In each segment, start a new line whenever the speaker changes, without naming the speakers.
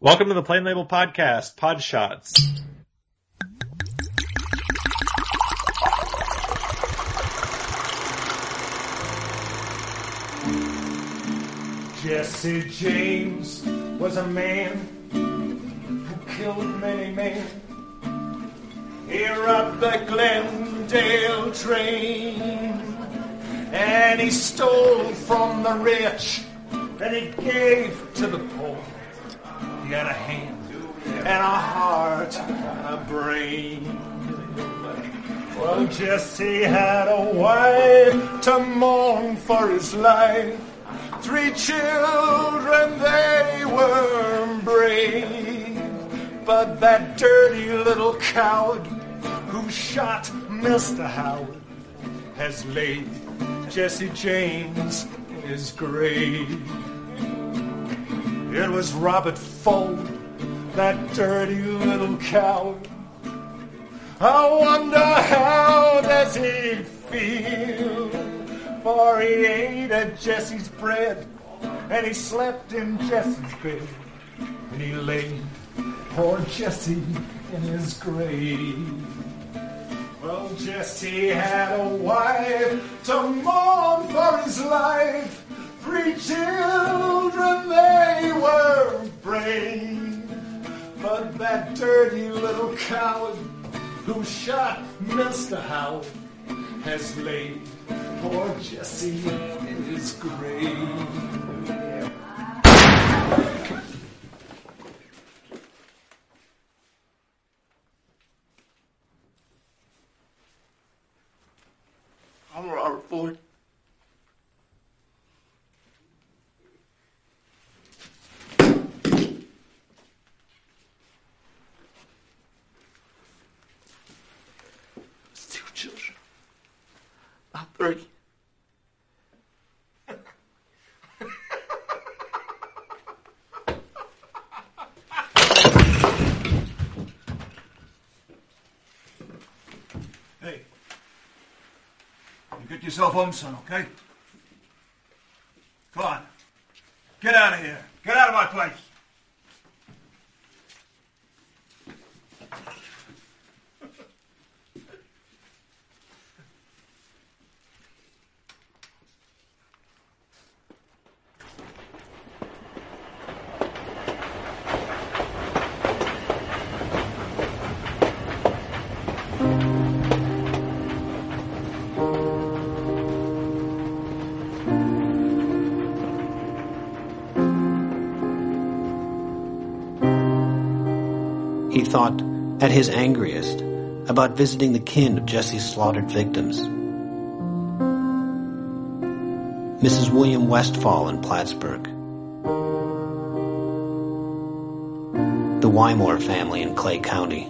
Welcome to the Plain Label Podcast, Pod Shots.
Jesse James was a man who killed many men. He robbed the Glendale train, and he stole from the rich, and he gave to the poor. He had a hand and a heart and a brain. Well, Jesse had a wife to mourn for his life. 3 children, they were brave. But that dirty little coward who shot Mr. Howard has laid Jesse James in his grave. It was Robert Ford, that dirty little coward. I wonder how does he feel? For he ate at Jesse's bread, and he slept in Jesse's bed, and he laid poor Jesse in his grave. Well, Jesse had a wife to mourn for his life. 3 children, they were brave. But that dirty little coward who shot Mr. Howard has laid poor Jesse in his grave.
I'm Robert Ford. It's 2 children. Not 3.
Hey, you get yourself home, son, okay? Come on. Get out of here. Get out of my place.
He thought, at his angriest, about visiting the kin of Jesse's slaughtered victims. Mrs. William Westfall in Plattsburgh. The Wymore family in Clay County.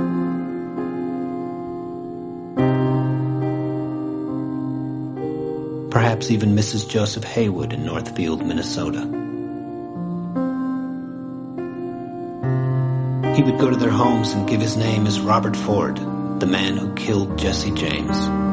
Perhaps even Mrs. Joseph Haywood in Northfield, Minnesota. He would go to their homes and give his name as Robert Ford, the man who killed Jesse James.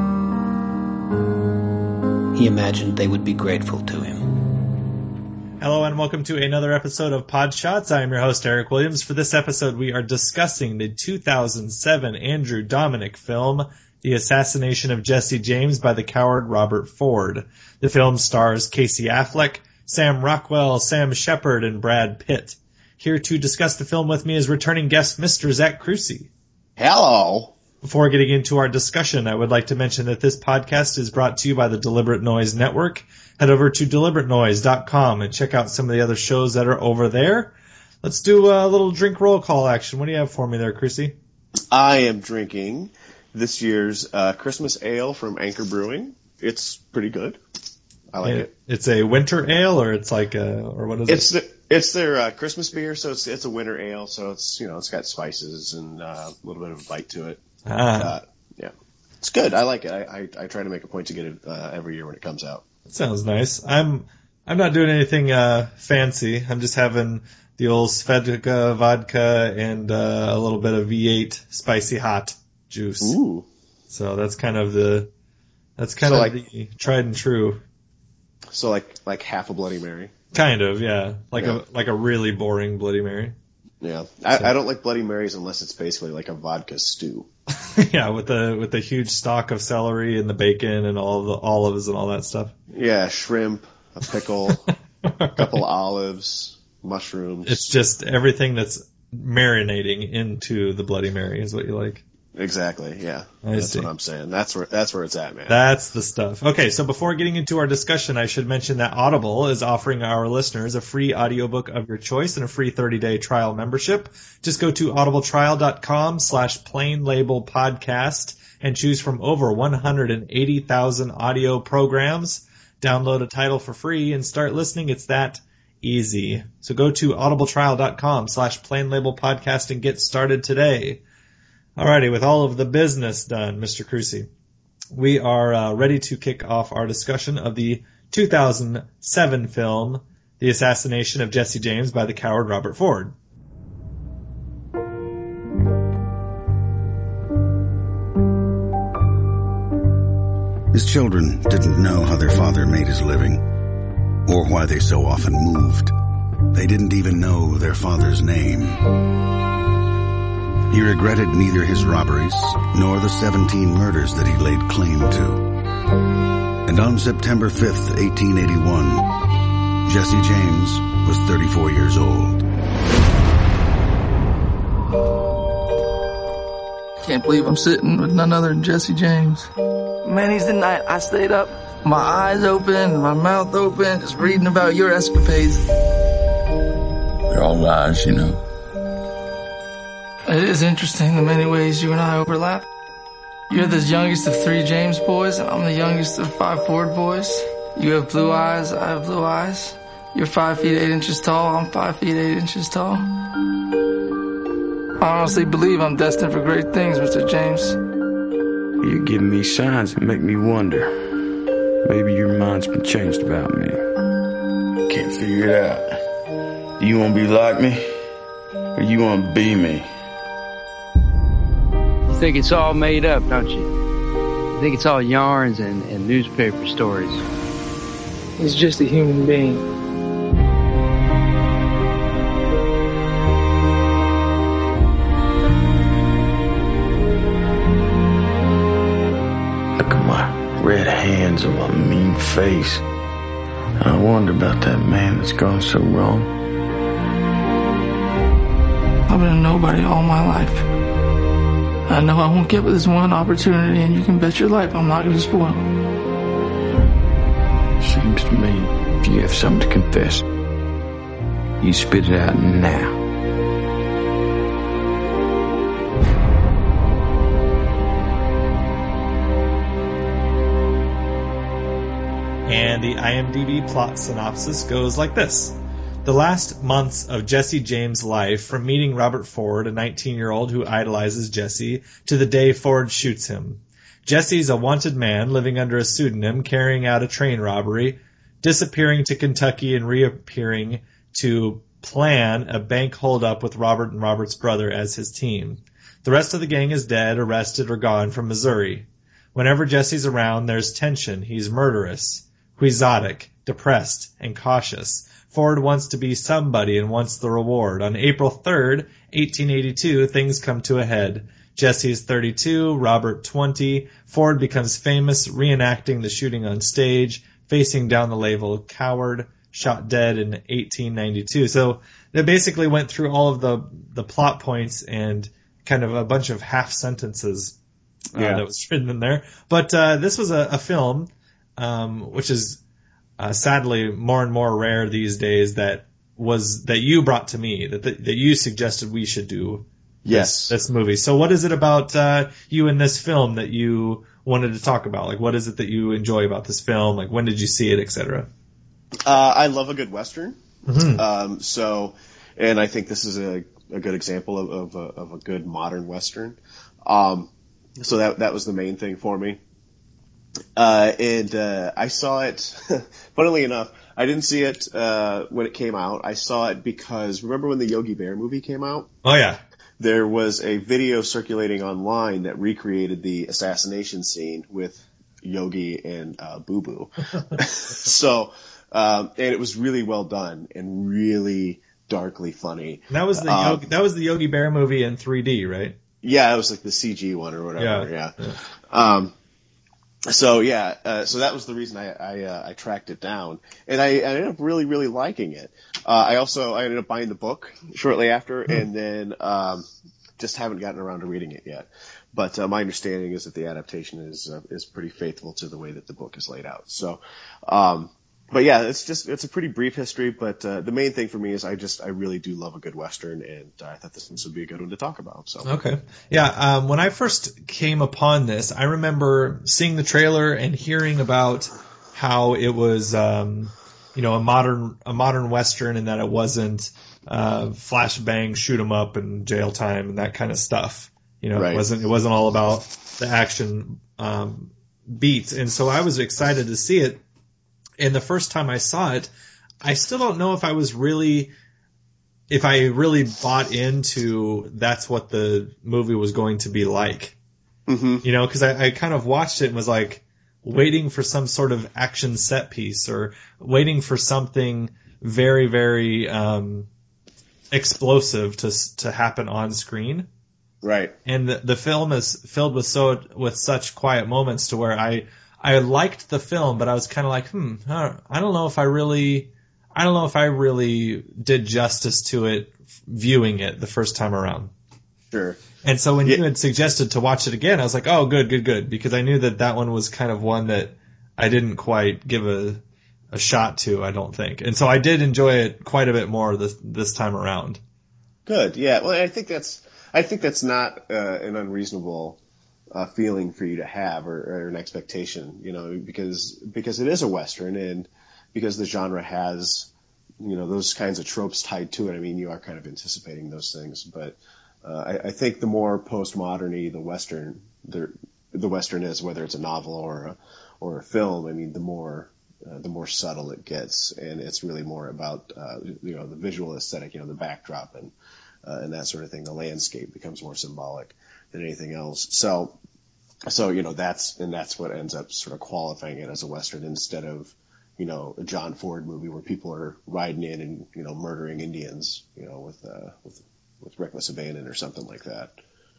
He imagined they would be grateful to him.
Hello and welcome to another episode of Pod Shots. I am your host, Eric Williams. For this episode, we are discussing the 2007 Andrew Dominik film, The Assassination of Jesse James by the coward Robert Ford. The film stars Casey Affleck, Sam Rockwell, Sam Shepard, and Brad Pitt. Here to discuss the film with me is returning guest Mr. Zach Crucy.
Hello.
Before getting into our discussion, I would like to mention that this podcast is brought to you by the Deliberate Noise Network. Head over to deliberatenoise.com and check out some of the other shows that are over there. Let's do a little drink roll call action. What do you have for me there, Crucy?
I am drinking this year's Christmas ale from Anchor Brewing. It's pretty good. I like it.
It's a winter ale, or it's like or what is it?
It's their Christmas beer, so it's a winter ale. So it's it's got spices and a little bit of a bite to it. Yeah, it's good. I like it. I try to make a point to get it every year when it comes out.
That sounds nice. I'm not doing anything fancy. I'm just having the old Svedka vodka and a little bit of V8 spicy hot juice.
Ooh.
So that's kind of the the tried and true.
So like half a Bloody Mary.
Kind of, yeah. Like a really boring Bloody Mary.
Yeah, I don't like Bloody Marys unless it's basically like a vodka stew.
Yeah, with the huge stock of celery and the bacon and all the olives and all that stuff.
Yeah, shrimp, a pickle, a couple olives, mushrooms.
It's just everything that's marinating into the Bloody Mary is what you like.
Exactly, yeah.
That's
what I'm saying. That's where it's at, man.
That's the stuff. Okay, so before getting into our discussion, I should mention that Audible is offering our listeners a free audiobook of your choice and a free 30-day trial membership. Just go to audibletrial.com/plainlabelpodcast and choose from over 180,000 audio programs. Download a title for free and start listening. It's that easy. So go to audibletrial.com/plainlabelpodcast and get started today. Alrighty, with all of the business done, Mr. Crucy, we are ready to kick off our discussion of the 2007 film, The Assassination of Jesse James by the coward Robert Ford.
His children didn't know how their father made his living, or why they so often moved. They didn't even know their father's name. He regretted neither his robberies nor the 17 murders that he laid claim to. And on September 5th, 1881, Jesse James was 34 years old.
Can't believe I'm sitting with none other than Jesse James. Many's the night I stayed up, my eyes open, my mouth open, just reading about your escapades. They're all lies, you know. It is interesting the many ways you and I overlap. You're the youngest of 3 James boys, and I'm the youngest of 5 Ford boys. You have blue eyes, I have blue eyes. You're 5 feet 8 inches tall, I'm 5 feet 8 inches tall. I honestly believe I'm destined for great things, Mr. James.
You're giving me signs that make me wonder. Maybe your mind's been changed about me. Can't figure it out. Do you want to be like me, or you want to be me?
You think it's all made up, don't you? You think it's all yarns and newspaper stories.
He's just a human being.
Look at my red hands and my mean face. I wonder about that man that's gone so wrong.
I've been a nobody all my life. I know I won't get with this one opportunity, and you can bet your life I'm not going to spoil it.
Seems to me, if you have something to confess, you spit it out now.
And the IMDb plot synopsis goes like this. The last months of Jesse James' life, from meeting Robert Ford, a 19-year-old who idolizes Jesse, to the day Ford shoots him. Jesse's a wanted man living under a pseudonym, carrying out a train robbery, disappearing to Kentucky and reappearing to plan a bank holdup with Robert and Robert's brother as his team. The rest of the gang is dead, arrested, or gone from Missouri. Whenever Jesse's around, there's tension. He's murderous, quixotic, depressed, and cautious. Ford wants to be somebody and wants the reward. On April 3rd, 1882, things come to a head. Jesse is 32, Robert 20. Ford becomes famous, reenacting the shooting on stage, facing down the label coward, shot dead in 1892. So they basically went through all of the plot points and kind of a bunch of half sentences that was written in there. But this was a film, which is sadly more and more rare these days, that you brought to me, that you suggested we should do.
Yes.
This movie. So what is it about you in this film that you wanted to talk about? Like, what is it that you enjoy about this film? Like, when did you see it, etc.?
I love a good Western.
Mm-hmm.
And I think this is a good example of a good modern Western. So that was the main thing for me. I saw it, funnily enough, I didn't see it when it came out. I saw it because, remember when the Yogi Bear movie came out?
Oh, yeah.
There was a video circulating online that recreated the assassination scene with Yogi and Boo Boo. And it was really well done and really darkly funny.
And that was the Yogi Bear movie in 3D, right?
Yeah, it was like the CG one or whatever. Yeah. So that was the reason I tracked it down, and I ended up really, really liking it. I ended up buying the book shortly after, and then just haven't gotten around to reading it yet. But my understanding is that the adaptation is pretty faithful to the way that the book is laid out. So, but yeah, it's a pretty brief history. But the main thing for me is I really do love a good Western, and I thought this would be a good one to talk about. So
okay, yeah. When I first came upon this, I remember seeing the trailer and hearing about how it was, a modern Western, and that it wasn't flash bang, shoot 'em up, and jail time and that kind of stuff. Right. It wasn't all about the action beats, and so I was excited to see it. And the first time I saw it, I still don't know if I really bought into that's what the movie was going to be like. Mm-hmm. Because I kind of watched it and was like waiting for some sort of action set piece or waiting for something very, very explosive to happen on screen.
Right. And
the film is filled with such quiet moments to where I liked the film, but I was kind of like, I don't know if I really did justice to it viewing it the first time around.
Sure.
And so when you had suggested to watch it again, I was like, oh, good, because I knew that one was kind of one that I didn't quite give a shot to, I don't think. And so I did enjoy it quite a bit more this time around. Good.
Yeah. Well, I think that's not an unreasonable feeling for you to have or an expectation, because it is a Western and because the genre has, those kinds of tropes tied to it. I mean, you are kind of anticipating those things, but I think the more postmodern-y the Western is, whether it's a novel or a film, I mean, the more subtle it gets, and it's really more about the visual aesthetic, the backdrop and that sort of thing. The landscape becomes more symbolic than anything else. So that's what ends up sort of qualifying it as a Western instead of a John Ford movie where people are riding in and murdering Indians with reckless abandon or something like that.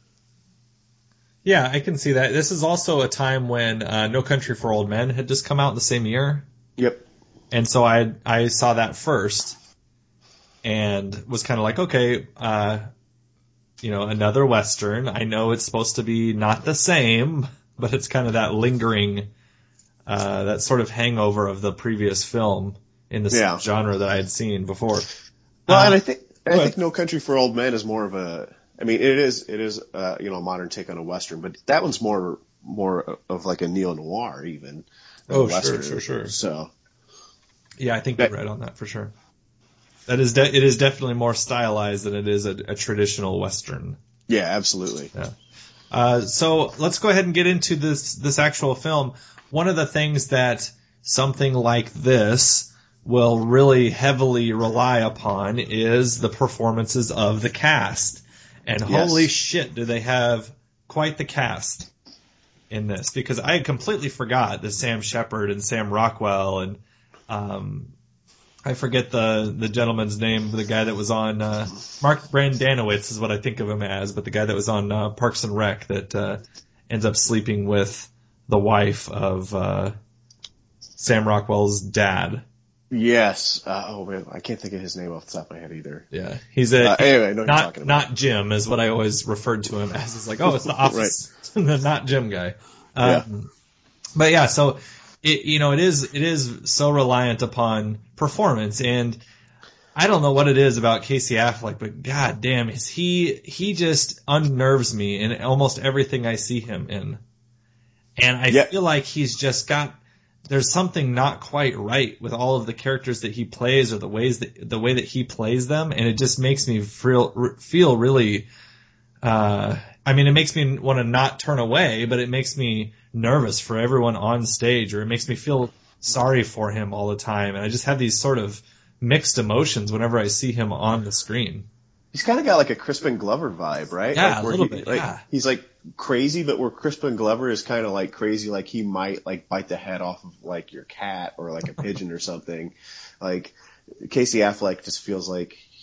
Yeah, I can see that. This is also a time when No Country for Old Men had just come out in the same year.
Yep.
And so I saw that first and was kind of like, okay, another Western. I know it's supposed to be not the same, but it's kind of that lingering, that sort of hangover of the previous film in the same genre that I had seen before.
Well, and I think No Country for Old Men is more of it is a modern take on a Western, but that one's more of like a neo-noir even.
Oh, sure.
So.
Yeah, I think you're right on that for sure. It is definitely more stylized than it is a traditional Western.
Yeah, absolutely.
Yeah. So let's go ahead and get into this actual film. One of the things that something like this will really heavily rely upon is the performances of the cast. And holy shit, do they have quite the cast in this. Because I had completely forgot that Sam Shepard and Sam Rockwell and I forget the gentleman's name, the guy that was on Mark Brandanowitz is what I think of him as, but the guy that was on Parks and Rec that ends up sleeping with the wife of Sam Rockwell's dad.
Yes. Man, I can't think of his name off the top of my head either.
Yeah, he's
anyway, I know what you're talking about.
Not Jim is what I always referred to him as. It's like, oh, it's the Office,
right.
The not Jim guy. But yeah, so it is so reliant upon performance, and I don't know what it is about Casey Affleck, but god damn, he just unnerves me in almost everything I see him in, and I feel like he's just got. There's something not quite right with all of the characters that he plays or the way that he plays them, and it just makes me feel really. It makes me want to not turn away, but it makes me nervous for everyone on stage, or it makes me feel sorry for him all the time, and I just have these sort of mixed emotions whenever I see him on the screen.
He's kind of got like a Crispin Glover vibe, right?
Yeah, a little bit.
He's like crazy, but where Crispin Glover is kind of like crazy, like he might like bite the head off of like your cat or like a pigeon or something. Like Casey Affleck just feels like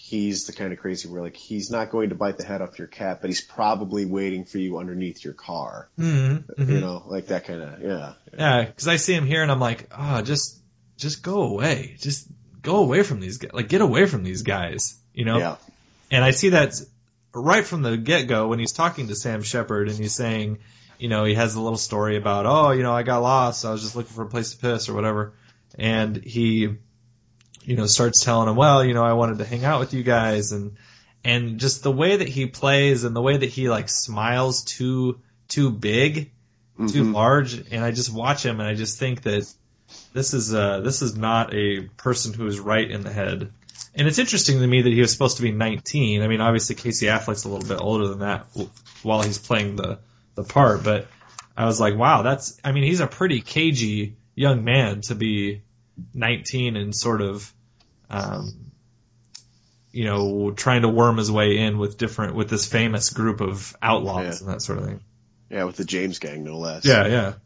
he's the kind of crazy where like he's not going to bite the head off your cat, but he's probably waiting for you underneath your car.
Mm-hmm.
You know, like that kind of
Yeah, because I see him here and I'm like, oh, just go away, just go away from these guys, like get away from these guys, you know.
Yeah.
And I see that right from the get-go when he's talking to Sam Shepard and he's saying, you know, he has a little story about, oh, you know, I got lost, so I was just looking for a place to piss or whatever, and he, you know, starts telling him, well, you know, I wanted to hang out with you guys, and just the way that he plays and the way that he like smiles too big, too large, and I just watch him and I just think that this is not a person who is right in the head. And it's interesting to me that he was supposed to be 19. I mean, obviously Casey Affleck's a little bit older than that while he's playing the part, but I was like, wow, he's a pretty cagey young man to be 19 and sort of, you know, trying to worm his way in with this famous group of outlaws and that sort of thing.
Yeah, with the James Gang, no less.
Yeah.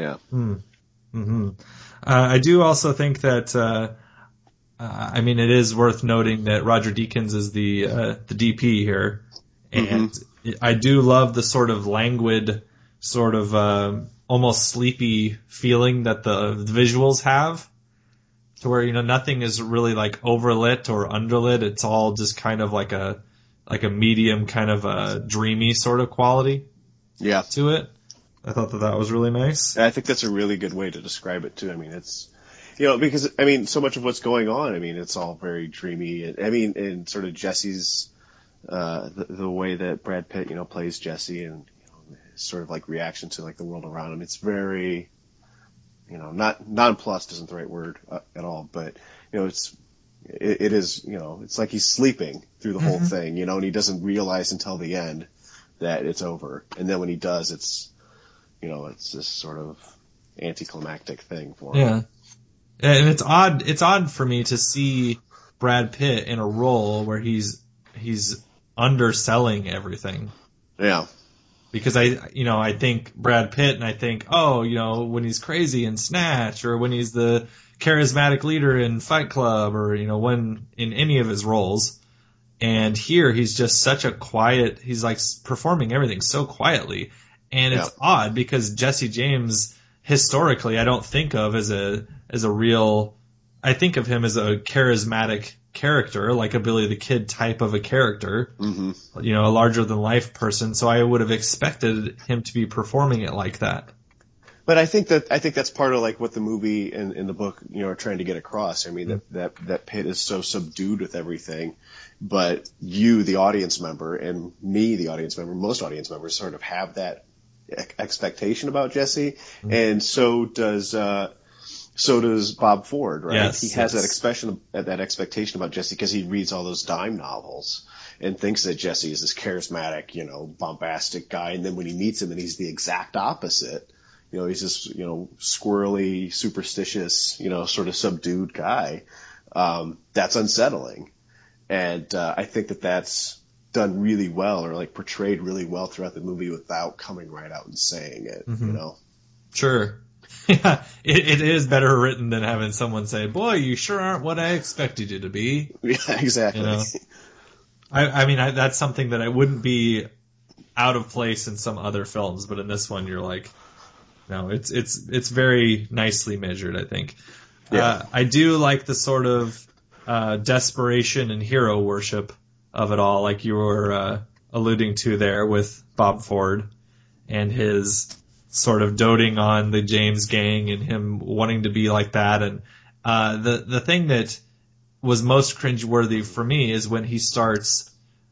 Mm-hmm.
I do also think that, I mean, it is worth noting that Roger Deakins is the DP here, and I do love the sort of languid, sort of almost sleepy feeling that the visuals have, to where, you know, nothing is really like overlit or underlit. It's all just kind of like a medium kind of a dreamy sort of quality to it. I thought that was really nice.
I think that's a really good way to describe it too. I mean, it's, you know, because I mean, so much of what's going on, I mean, it's all very dreamy. And I mean, and sort of Jesse's, the way that Brad Pitt, you know, plays Jesse and, you know, his sort of like reaction to like the world around him. It's very, you know, not nonplussed isn't the right word at all, but, you know, it is, you know, it's like he's sleeping through the whole thing, you know, and he doesn't realize until the end that it's over. And then when he does, it's, you know, it's this sort of anticlimactic thing for him.
Yeah. And it's odd for me to see Brad Pitt in a role where he's underselling everything.
Yeah.
Because I think Brad Pitt and I think, oh, you know, when he's crazy in Snatch or when he's the charismatic leader in Fight Club or, you know, when in any of his roles. And here he's just such a quiet, he's like performing everything so quietly. And it's odd because Jesse James, historically, I don't think of as a real, I think of him as a charismatic character, like a Billy the Kid type of a character, you know, a larger than life person. So I would have expected him to be performing it like that.
But I think that's part of like what the movie and the book, you know, are trying to get across. I mean, that Pitt is so subdued with everything, but you, the audience member, and me, the audience member, most audience members sort of have that expectation about Jesse, and so does Bob Ford, right?
Yes,
he has that expectation about Jesse because he reads all those dime novels and thinks that Jesse is this charismatic, you know, bombastic guy, and then when he meets him and he's the exact opposite, you know, he's this, you know, squirrely, superstitious, you know, sort of subdued guy. That's unsettling, and I think that's done really well, or like portrayed really well throughout the movie without coming right out and saying it, you know?
Sure. Yeah, it is better written than having someone say, boy, you sure aren't what I expected you to be.
Yeah, exactly.
You know? I mean, that's something that I wouldn't be out of place in some other films, but in this one, you're like, no, it's very nicely measured, I think. Yeah. I do like the sort of desperation and hero worship of it all, like you were alluding to there with Bob Ford and his sort of doting on the James Gang and him wanting to be like that. And the thing that was most cringeworthy for me is when he starts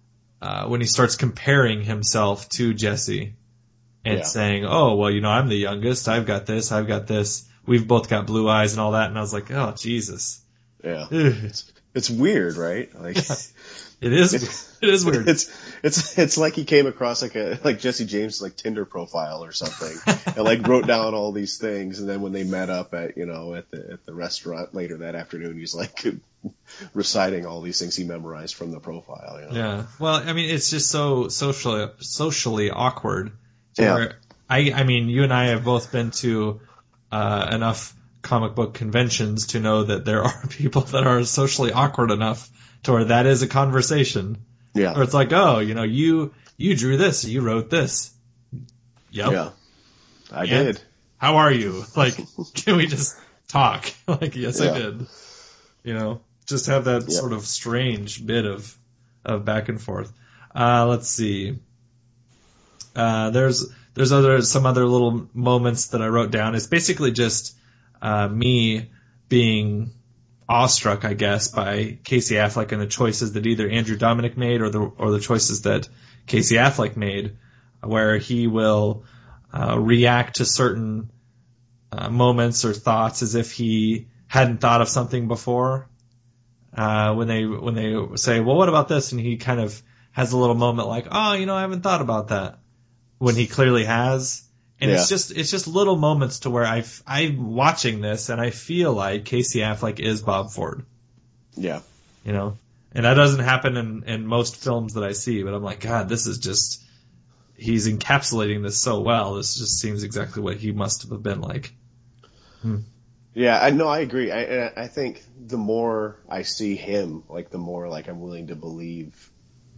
comparing himself to Jesse and saying, oh, well, you know, I'm the youngest, I've got this, we've both got blue eyes and all that. And I was like, oh, Jesus.
Yeah. It's weird, right? Like,
It is weird.
It's like he came across like Jesse James' like Tinder profile or something, and like wrote down all these things, and then when they met up at the restaurant later that afternoon, he's like reciting all these things he memorized from the profile. You know?
Yeah. Well, I mean, it's just so socially awkward. Where I mean, you and I have both been to enough comic book conventions to know that there are people that are socially awkward enough to where that is a conversation.
Yeah.
Or it's like, oh, you drew this, you wrote this. Yep.
Yeah. I did.
How are you? Like, can we just talk? Like, yes, I did. Just have that sort of strange bit of back and forth. Let's see. There's some other little moments that I wrote down. It's basically just me being awestruck, I guess, by Casey Affleck and the choices that either Andrew Dominik made or the choices that Casey Affleck made, where he will react to certain moments or thoughts as if he hadn't thought of something before. When they say, well, what about this? And he kind of has a little moment like, oh, I haven't thought about that, when he clearly has. And it's just little moments to where I'm watching this and I feel like Casey Affleck is Bob Ford.
Yeah.
And that doesn't happen in most films that I see, but I'm like, God, this is just, he's encapsulating this so well. This just seems exactly what he must have been like.
Yeah, I agree. I think the more I see him, like the more like I'm willing to believe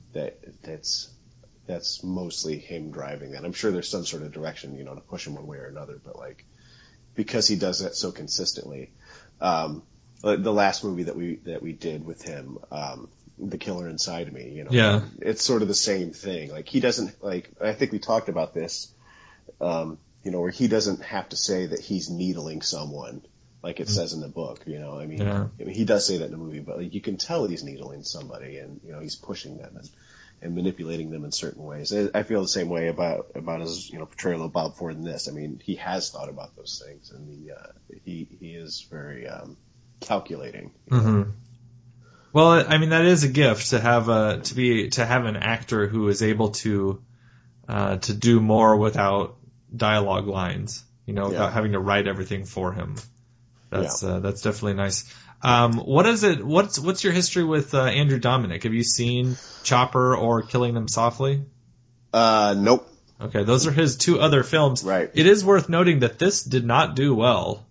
that's mostly him driving that. I'm sure there's some sort of direction, to push him one way or another, but like because he does that so consistently. The last movie that we did with him, The Killer Inside Me, it's sort of the same thing. Like he doesn't I think we talked about this, where he doesn't have to say that he's needling someone like it says in the book, I mean, he does say that in the movie, but like you can tell he's needling somebody and, he's pushing them and manipulating them in certain ways. I feel the same way about his, portrayal of Bob Ford in this. I mean, he has thought about those things and he is very, calculating.
Mm-hmm. Well, I mean, that is a gift to have an actor who is able to do more without dialogue lines, without having to write everything for him. That's definitely nice. What is it? What's your history with Andrew Dominik? Have you seen Chopper or Killing Them Softly?
Nope.
Okay, those are his two other films.
Right.
It is worth noting that this did not do well,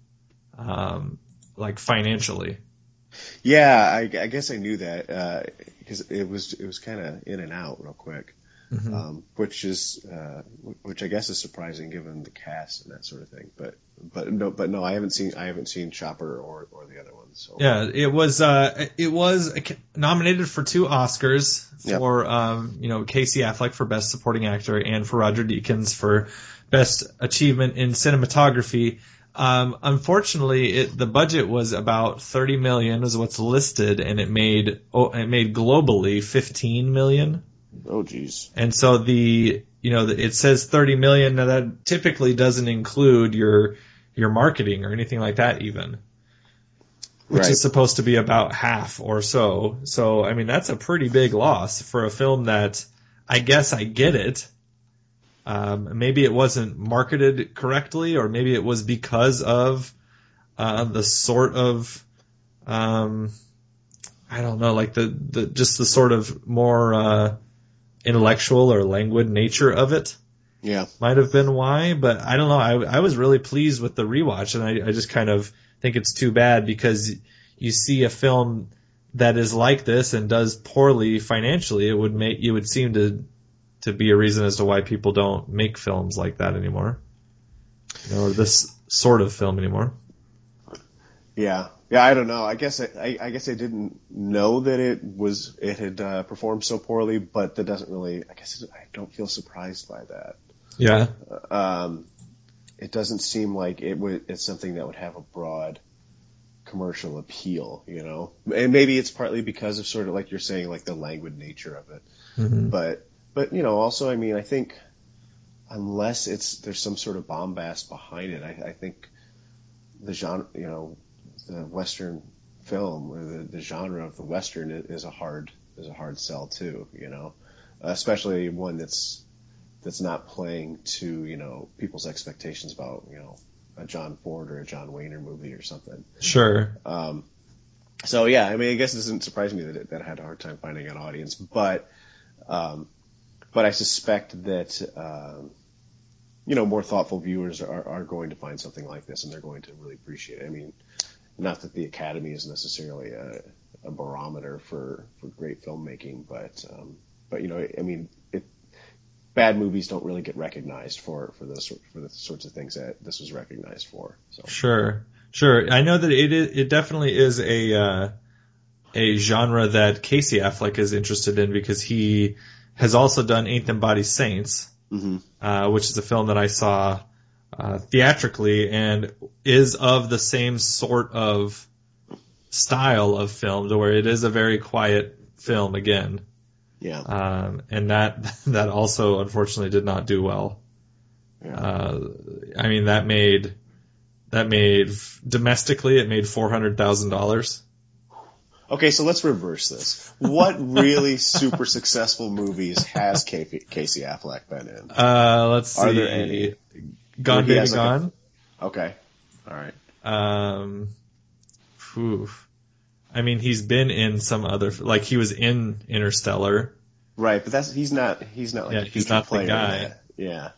financially.
Yeah, I guess I knew that because it was kind of in and out real quick. Mm-hmm. Which I guess is surprising given the cast and that sort of thing. But no, I haven't seen Chopper or the other ones. So.
Yeah, it was nominated for 2 Oscars for Casey Affleck for Best Supporting Actor and for Roger Deakins for Best Achievement in Cinematography. Unfortunately, the budget was about $30 million is what's listed, and it made globally $15 million.
Oh, geez.
And so it says $30 million. Now that typically doesn't include your marketing or anything like that even, which is supposed to be about half or so. So, I mean, that's a pretty big loss for a film that I guess I get it. Maybe it wasn't marketed correctly, or maybe it was because of the sort of I don't know, like the sort of more intellectual or languid nature of it.
Yeah.
Might have been why, but I don't know. I was really pleased with the rewatch, and I just kind of think it's too bad because you see a film that is like this and does poorly financially, it would seem to be a reason as to why people don't make films like that anymore. Or this sort of film anymore.
Yeah. Yeah, I don't know. I guess I didn't know that it had performed so poorly, but that doesn't really. I guess I don't feel surprised by that.
Yeah.
It doesn't seem like it's something that would have a broad commercial appeal, And maybe it's partly because of sort of like you're saying, like the languid nature of it. Mm-hmm. But also, I mean, I think unless there's some sort of bombast behind it, I think the genre, the Western film or the genre of the Western is a hard sell too, especially one that's not playing to, people's expectations about, a John Ford or a John Wayner movie or something.
Sure.
So yeah, I mean, I guess it doesn't surprise me that I had a hard time finding an audience, but I suspect that, more thoughtful viewers are going to find something like this and they're going to really appreciate it. I mean, not that the Academy is necessarily a barometer for great filmmaking, but you know, I mean, bad movies don't really get recognized for the sorts of things that this was recognized for. So. Sure.
I know that it definitely is a genre that Casey Affleck is interested in, because he has also done Ain't Them Bodies Saints, which is a film that I saw theatrically and is of the same sort of style of film, to where it is a very quiet film again.
Yeah.
And that also unfortunately did not do well.
Yeah.
I mean, that made domestically, it made $400,000.
Okay, so let's reverse this. What really super successful movies has Casey Affleck been in?
Let's see.
Are there any?
Gone Baby Gone.
Okay. All right.
I mean, he's been in some other, like he was in Interstellar.
Right, but he's not like
he's
not
the guy.
Yeah.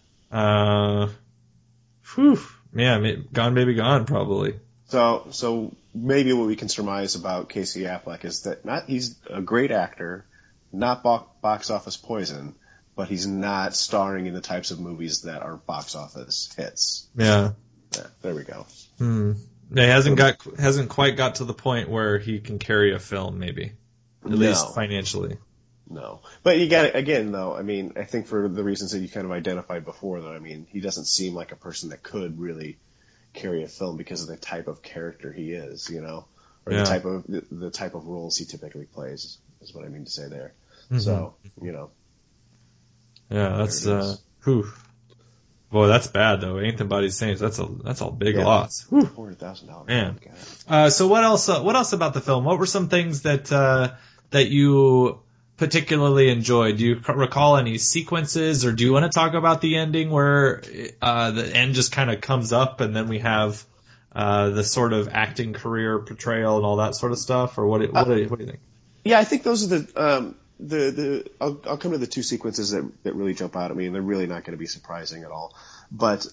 Gone Baby Gone probably.
So maybe what we can surmise about Casey Affleck is that he's a great actor, not box office poison, but he's not starring in the types of movies that are box office hits.
Yeah.
There we go.
He hasn't quite got to the point where he can carry a film, maybe. At least financially.
No. But you got it again, though. I mean, I think for the reasons that you kind of identified before, though, I mean, he doesn't seem like a person that could really carry a film because of the type of character he is, you know, or the type of roles he typically plays, is what I mean to say there. Mm-hmm. So, you know.
Yeah, that's Boy, that's bad though. Ain't Them Bodies Saints. That's a big loss.
$400,000.
Man. So what else about the film? What were some things that you particularly enjoyed? Do you recall any sequences, or do you want to talk about the ending where the end just kind of comes up and then we have the sort of acting career portrayal and all that sort of stuff, or what do you think?
Yeah, I think those are I'll come to the two sequences that really jump out at me, and they're really not going to be surprising at all. But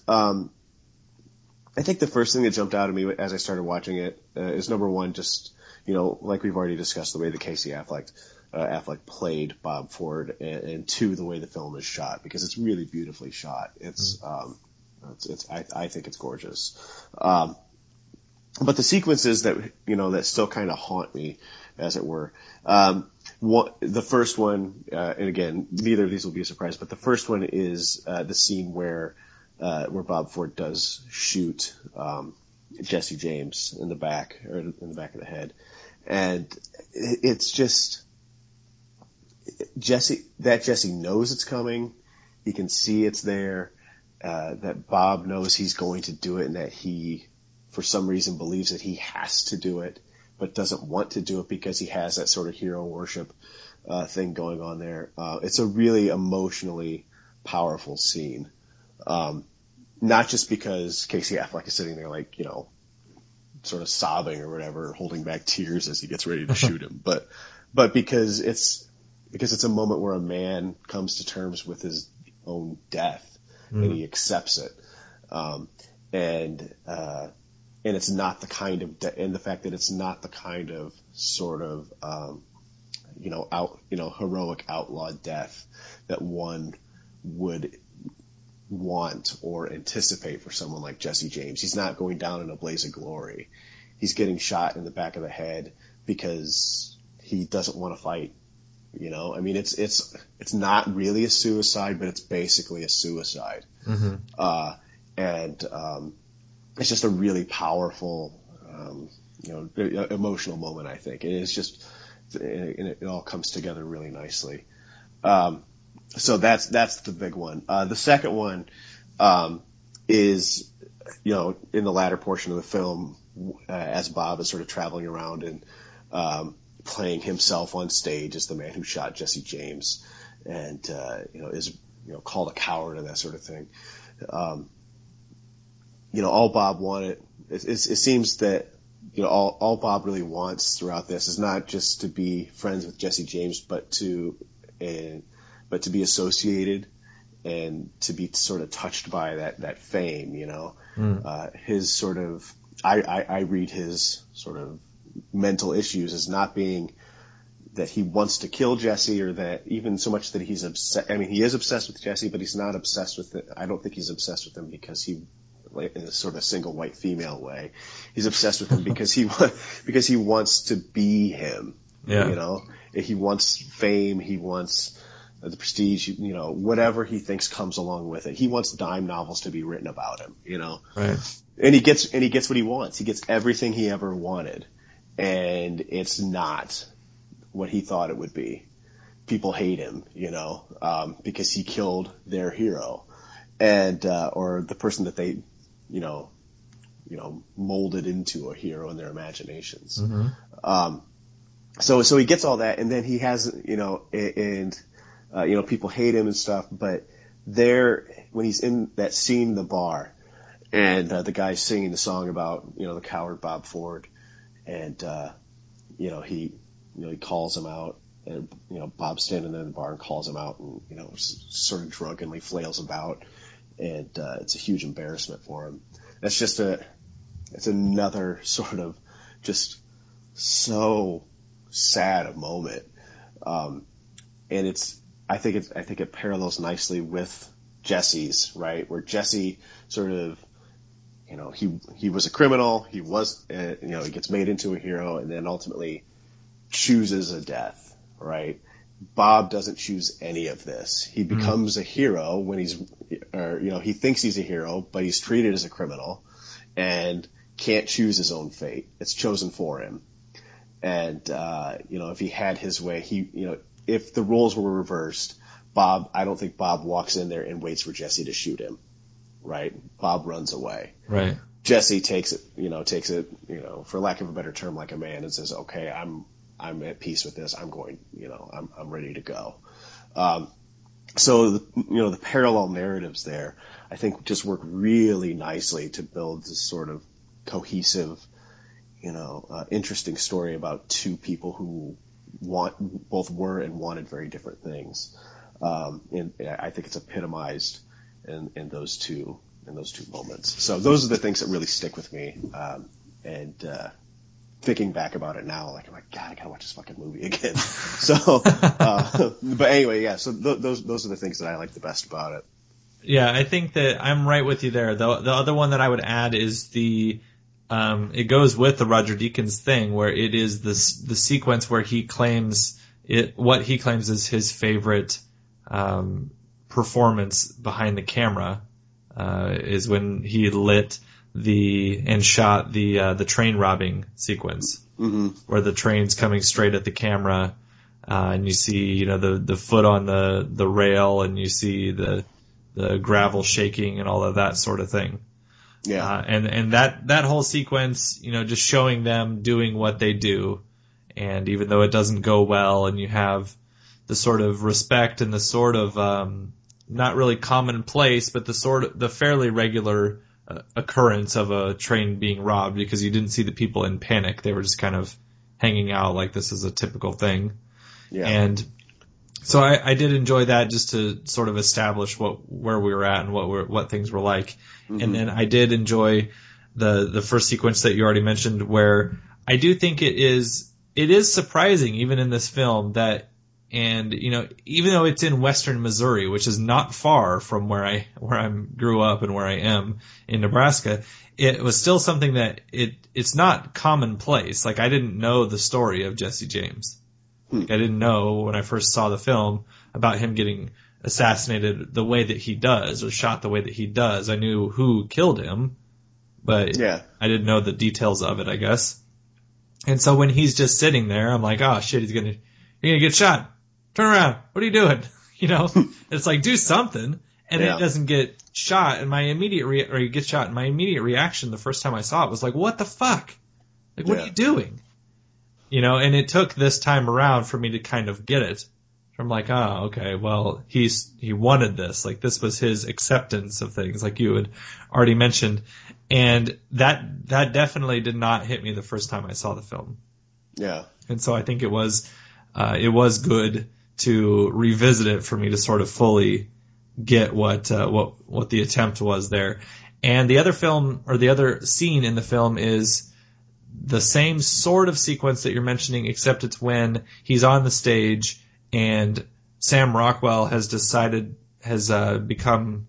I think the first thing that jumped out at me as I started watching it is, number one, just, you know, like we've already discussed, the way that Casey Affleck played Bob Ford, and two, the way the film is shot, because it's really beautifully shot. I think it's gorgeous. But the sequences that still kind of haunt me, as it were. The first one, and again, neither of these will be a surprise, but the first one is the scene where Bob Ford does shoot Jesse James in the back of the head, and it's just Jesse knows it's coming. He can see it's there. That Bob knows he's going to do it, and that he, for some reason, believes that he has to do it, but doesn't want to do it because he has that sort of hero worship thing going on there. It's a really emotionally powerful scene. Not just because Casey Affleck is sitting there, like, you know, sort of sobbing or whatever, holding back tears as he gets ready to shoot him, but because it's a moment where a man comes to terms with his own death, and he accepts it. And it's not the kind of and the fact that it's not the kind of sort of heroic outlaw death that one would want or anticipate for someone like Jesse James. He's not going down in a blaze of glory. He's getting shot in the back of the head because he doesn't want to fight. You know, I mean, it's not really a suicide, but it's basically a suicide. Mm-hmm. It's just a really powerful, emotional moment, I think. And it's just, it all comes together really nicely. So that's the big one. The second one, is, you know, in the latter portion of the film, as Bob is sort of traveling around and, playing himself on stage as the man who shot Jesse James, and, is, called a coward and that sort of thing. All Bob wanted, it seems that, all Bob really wants throughout this is not just to be friends with Jesse James, but to be associated and to be sort of touched by that fame, his sort of, I read his sort of, mental issues as not being that he wants to kill Jesse, or that even so much that he's obsessed. I mean, he is obsessed with Jesse, but he's not obsessed with it. I don't think he's obsessed with him because he, in a sort of single white female way, he's obsessed with him because he wants to be him.
Yeah.
You know, he wants fame. He wants the prestige, you know, whatever he thinks comes along with it. He wants dime novels to be written about him, you know.
Right.
And he gets what he wants. He gets everything he ever wanted. And it's not what he thought it would be. People hate him, you know, because he killed their hero, and or the person that they, you know, molded into a hero in their imaginations.
Mm-hmm.
So he gets all that, and then he has, you know, and you know, people hate him and stuff. But when he's in that scene in the bar, and the guy's singing the song about, you know, the coward Bob Ford, and you know, he calls him out, and, you know, Bob's standing there in the bar and calls him out, and, you know, sort of drunkenly flails about, and it's a huge embarrassment for him. It's another sort of just so sad a moment, and I think it parallels nicely with Jesse's, right, where Jesse sort of, you know, he was a criminal, he was, you know, he gets made into a hero, and then ultimately chooses a death, right? Bob doesn't choose any of this. He becomes a hero when he thinks he's a hero, but he's treated as a criminal and can't choose his own fate. It's chosen for him. And, you know, if he had his way, if the roles were reversed, I don't think Bob walks in there and waits for Jesse to shoot him, right? Bob runs away.
Right. Jesse
takes it, for lack of a better term, like a man, and says, okay, I'm at peace with this. I'm going, I'm ready to go. So the parallel narratives there, I think, just work really nicely to build this sort of cohesive, interesting story about two people who both were and wanted very different things. And I think it's epitomized in those two moments. So those are the things that really stick with me. Thinking back about it now, I'm like, God, I gotta watch this fucking movie again. So, but anyway, yeah. So those are the things that I like the best about it.
Yeah, I think that I'm right with you there. The other one that I would add is it goes with the Roger Deakins thing, where it is the sequence where he claims what he claims is his favorite performance behind the camera is when he lit and shot the train robbing sequence, where the train's coming straight at the camera, and you see the foot on the rail, and you see the gravel shaking and all of that sort of thing.
Yeah.
And that whole sequence, just showing them doing what they do, and even though it doesn't go well, and you have the sort of respect and the sort of not really commonplace, but the fairly regular occurrence of a train being robbed, because you didn't see the people in panic. They were just kind of hanging out like this is a typical thing.
Yeah.
And so I did enjoy that, just to sort of establish where we were at and what things were like. Mm-hmm. And then I did enjoy the first sequence that you already mentioned, where I do think it is surprising, even in this film, that, and even though it's in western Missouri, which is not far from where I grew up and where I am in Nebraska, it was still something that it's not commonplace. Like, I didn't know the story of Jesse James. Like, I didn't know when I first saw the film about him getting assassinated the way that he does, or shot the way that he does. I knew who killed him, but
yeah, I
didn't know the details of it, I guess. And so when he's just sitting there, I'm like, oh shit, you're gonna get shot. Turn around. What are you doing? It's like, do something. And it doesn't get shot. And my immediate he gets shot. And my immediate reaction the first time I saw it was like, what the fuck? Like, what are you doing? And it took this time around for me to kind of get it. I'm like, oh, okay, well, he wanted this. Like, this was his acceptance of things, like you had already mentioned. And that definitely did not hit me the first time I saw the film.
Yeah.
And so I think it was good to revisit it for me to sort of fully get what the attempt was there. And the other scene in the film is the same sort of sequence that you're mentioning, except it's when he's on the stage and Sam Rockwell has become,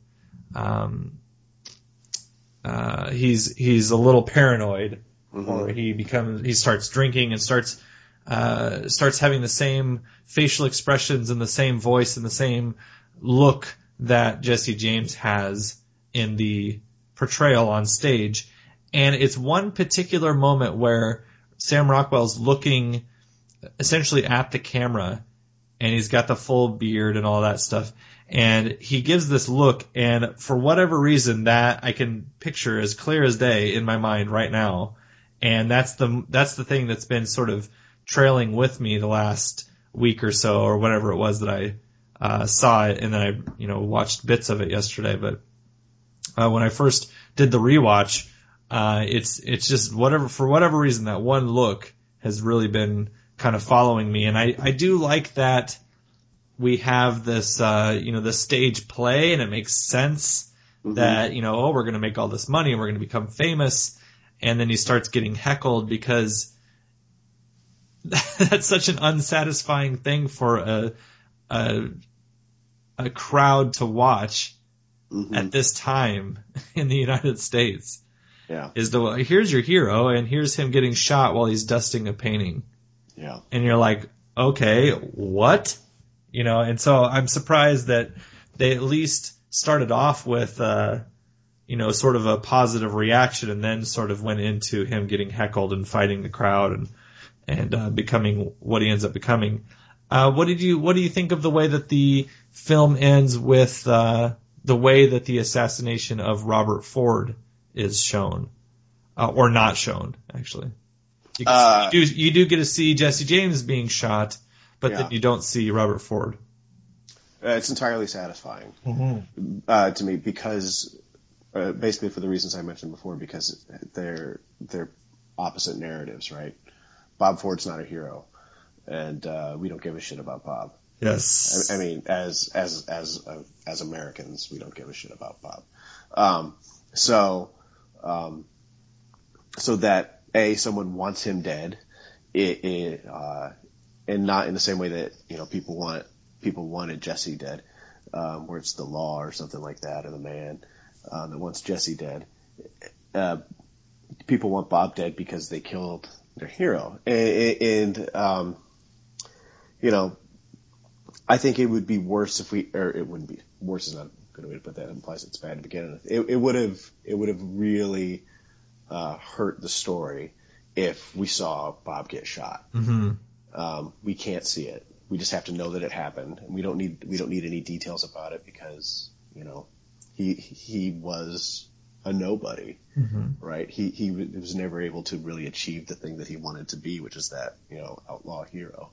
he's a little paranoid, or he starts drinking and starts having the same facial expressions and the same voice and the same look that Jesse James has in the portrayal on stage. And it's one particular moment where Sam Rockwell's looking essentially at the camera, and he's got the full beard and all that stuff. And he gives this look, and for whatever reason, that I can picture as clear as day in my mind right now. And that's the thing that's been sort of trailing with me the last week or so, or whatever it was that I saw it, and then I watched bits of it yesterday. But when I first did the rewatch, it's just for whatever reason, that one look has really been kind of following me. And I do like that we have this, the stage play, and it makes sense that, we're going to make all this money and we're going to become famous. And then he starts getting heckled because that's such an unsatisfying thing for a crowd to watch at this time in the United States.
Yeah.
Here's your hero, and here's him getting shot while he's dusting a painting.
Yeah.
And you're like, okay, what? And so I'm surprised that they at least started off with, sort of a positive reaction, and then sort of went into him getting heckled and fighting the crowd and becoming what he ends up becoming. What do you think of the way that the film ends with the way that the assassination of Robert Ford is shown, or not shown, actually? You do get to see Jesse James being shot, but then you don't see Robert Ford.
It's entirely satisfying to me, because basically for the reasons I mentioned before, because they're opposite narratives, right? Bob Ford's not a hero, and we don't give a shit about Bob.
Yes,
I mean, as Americans, we don't give a shit about Bob. So that someone wants him dead, and not in the same way that people wanted Jesse dead, where it's the law or something like that, or the man that wants Jesse dead. People want Bob dead because they killed their hero, and I think it would be worse it wouldn't be worse is not a good way to put that. It implies it's bad to begin with. It would have really hurt the story if we saw Bob get shot. We can't see it. We just have to know that it happened, and we don't need any details about it, because he was a nobody, right? He was never able to really achieve the thing that he wanted to be, which is that outlaw hero.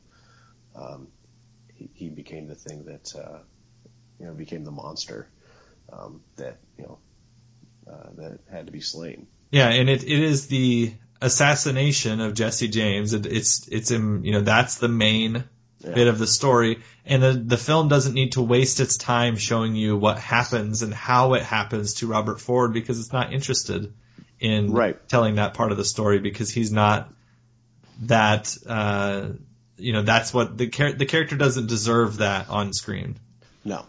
He became the thing that became the monster that had to be slain.
Yeah, and it is the assassination of Jesse James. It's that's the main bit of the story, and the film doesn't need to waste its time showing you what happens and how it happens to Robert Ford, because it's not interested in telling that part of the story, because he's not that. That's what the character doesn't deserve that on screen.
No,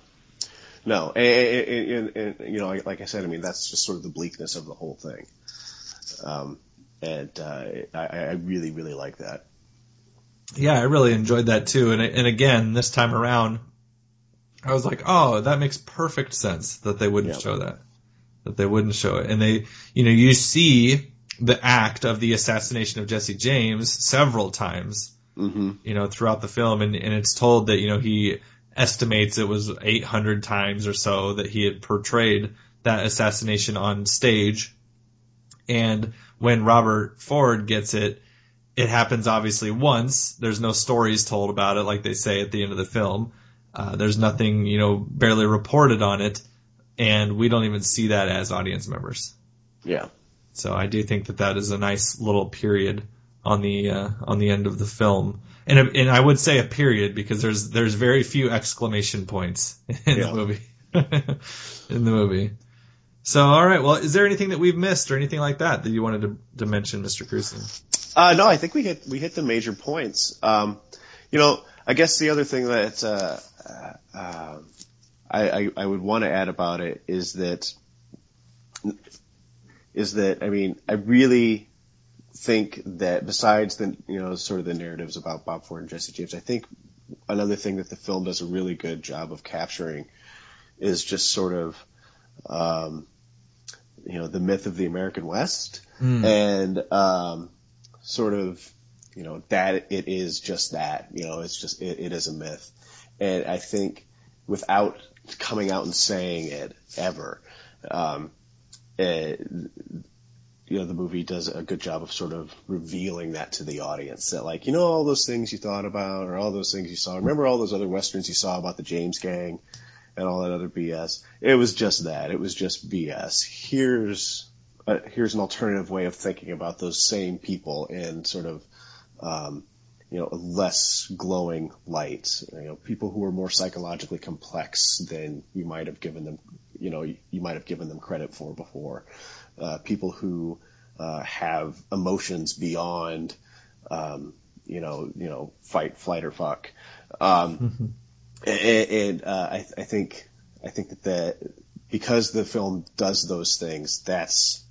and like I said, I mean, that's just sort of the bleakness of the whole thing. I really, really like that.
Yeah, I really enjoyed that too. And again, this time around, I was like, oh, that makes perfect sense that they wouldn't show that they wouldn't show it. And they, you see the act of the assassination of Jesse James several times, throughout the film. And it's told that, he estimates it was 800 times or so that he had portrayed that assassination on stage. And when Robert Ford gets it, it happens obviously once. There's no stories told about it, like they say at the end of the film. There's nothing, barely reported on it, and we don't even see that as audience members.
Yeah.
So I do think that is a nice little period on the end of the film, and I would say a period, because there's very few exclamation points in the movie. In the movie. So, all right. Well, is there anything that we've missed or anything like that you wanted to mention, Mr. Cruson?
No, I think we hit the major points. I guess the other thing that I would want to add about it is that I mean, I really think that besides the sort of the narratives about Bob Ford and Jesse James, I think another thing that the film does a really good job of capturing is just sort of the myth of the American West and sort of that it is just that it's just it is a myth, and I think without coming out and saying it ever, the movie does a good job of sort of revealing that to the audience, that like, all those things you thought about or all those things you saw, remember all those other Westerns you saw about the James gang and all that other BS? It was just that. It was just BS. Here's an alternative way of thinking about those same people in sort of, a less glowing light. People who are more psychologically complex than you might have given them, you might have given them credit for before. People who have emotions beyond, fight, flight, or fuck. And I think that because the film does those things, that's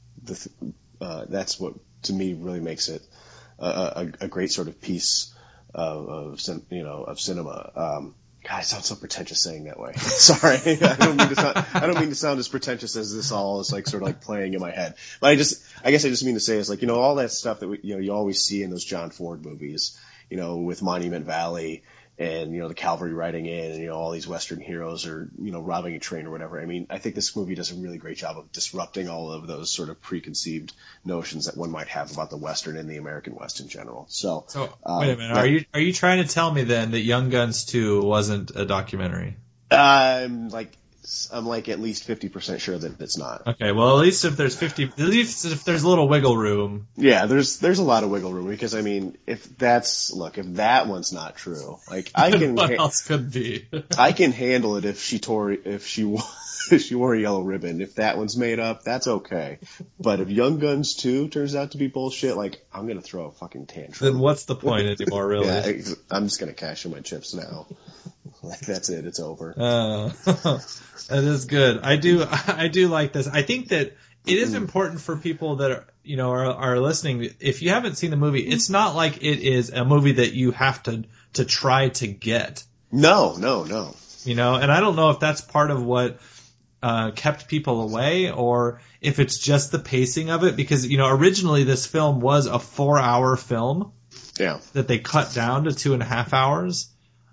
what to me really makes it a great sort of piece of cinema. God, I sound so pretentious saying that way. Sorry, I don't mean to sound as pretentious as this all is like sort of like playing in my head. But I guess I just mean to say is like all that stuff that you always see in those John Ford movies, with Monument Valley and the cavalry riding in and all these Western heroes are robbing a train or whatever. I mean, I think this movie does a really great job of disrupting all of those sort of preconceived notions that one might have about the Western and the American West in general. So
wait a minute, are you trying to tell me then that Young Guns 2 wasn't a documentary?
I'm like at least 50% sure that it's not.
Okay, well at least if there's a little wiggle room.
Yeah, there's a lot of wiggle room, because I mean, if that one's not true, like I can
what else could be?
I can handle it if she wore a yellow ribbon. If that one's made up, that's okay. But if Young Guns 2 turns out to be bullshit, like I'm gonna throw a fucking tantrum.
Then what's the point anymore, really?
Yeah, I'm just gonna cash in my chips now. Like that's it. It's over.
That is good. I do like this. I think that it is important for people that are listening. If you haven't seen the movie, it's not like it is a movie that you have to try to get.
No.
And I don't know if that's part of what kept people away, or if it's just the pacing of it, because originally this film was a 4-hour film.
Yeah. That
they cut down to 2.5 hours.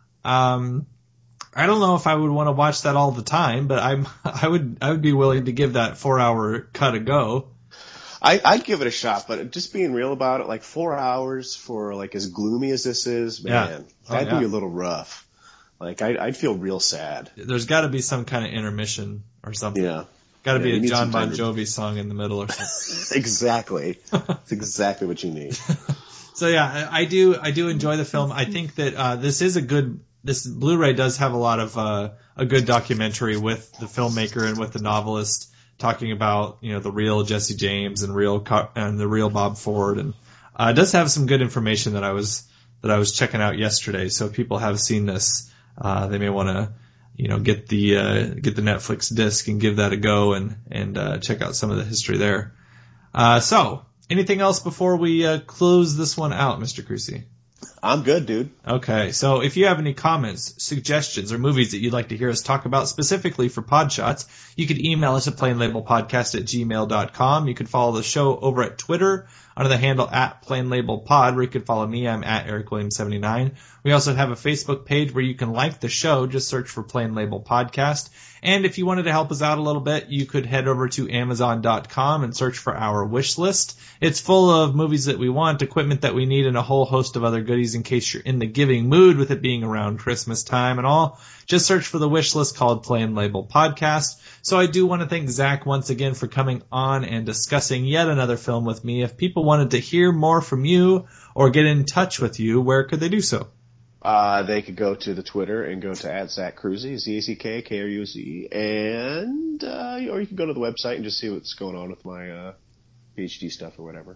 I don't know if I would want to watch that all the time, but I would be willing to give that 4-hour cut a go.
I'd give it a shot, but just being real about it, like 4 hours for like as gloomy as this is, man, that'd be a little rough. Like I'd feel real sad.
There's got to be some kind of intermission or something.
Yeah.
Got to be a John Bon Jovi song in the middle or something.
Exactly. That's exactly what you need.
So yeah, I do enjoy the film. I think that this Blu-ray does have a lot of a good documentary with the filmmaker and with the novelist talking about the real Jesse James and the real Bob Ford, and it does have some good information that I was checking out yesterday. So if people have seen this, they may want to get the Netflix disc and give that a go and check out some of the history there. So anything else before we close this one out, Mr. Crucy?
I'm good, dude.
Okay, so if you have any comments, suggestions, or movies that you'd like to hear us talk about specifically for Podshots, you could email us at plainlabelpodcast@gmail.com. You could follow the show over at Twitter under the handle @plainlabelpod, where you could follow me. I'm at EricWilliams79. We also have a Facebook page where you can like the show. Just search for Plain Label Podcast. And if you wanted to help us out a little bit, you could head over to Amazon.com and search for our wish list. It's full of movies that we want, equipment that we need, and a whole host of other goodies in case you're in the giving mood, with it being around Christmas time and all. Just search for the wish list called Plain Label Podcast. So I do want to thank Zach once again for coming on and discussing yet another film with me. If people wanted to hear more from you or get in touch with you, where could they do so?
They could go to the Twitter and go to @ZachCruzy, ZACKKRUZ, and or you can go to the website and just see what's going on with my PhD stuff or whatever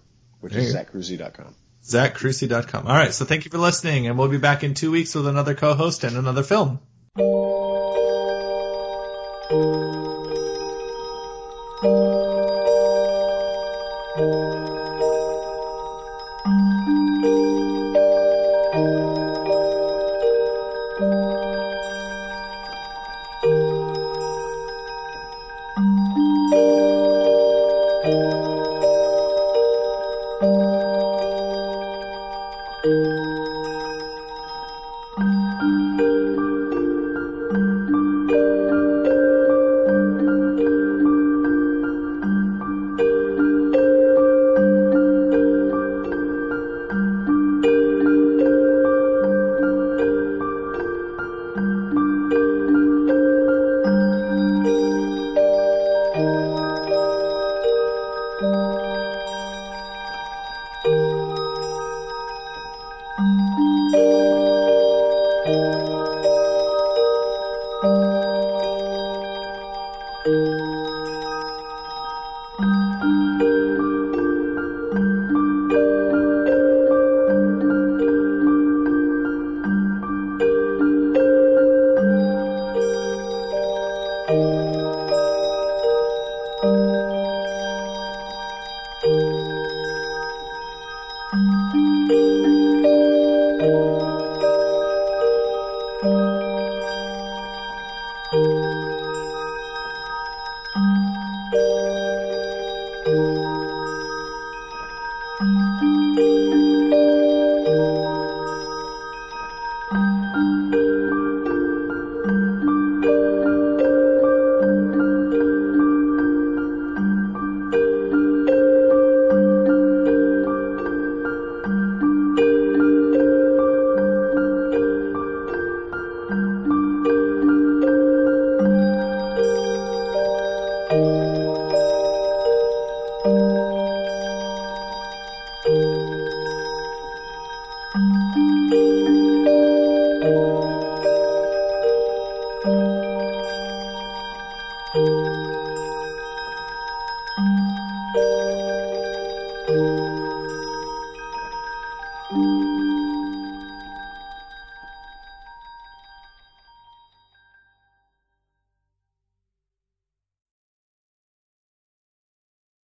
which is ZachCrucy.com.
ZachCrucy.com. All right, so thank you for listening, and we'll be back in 2 weeks with another co-host and another film.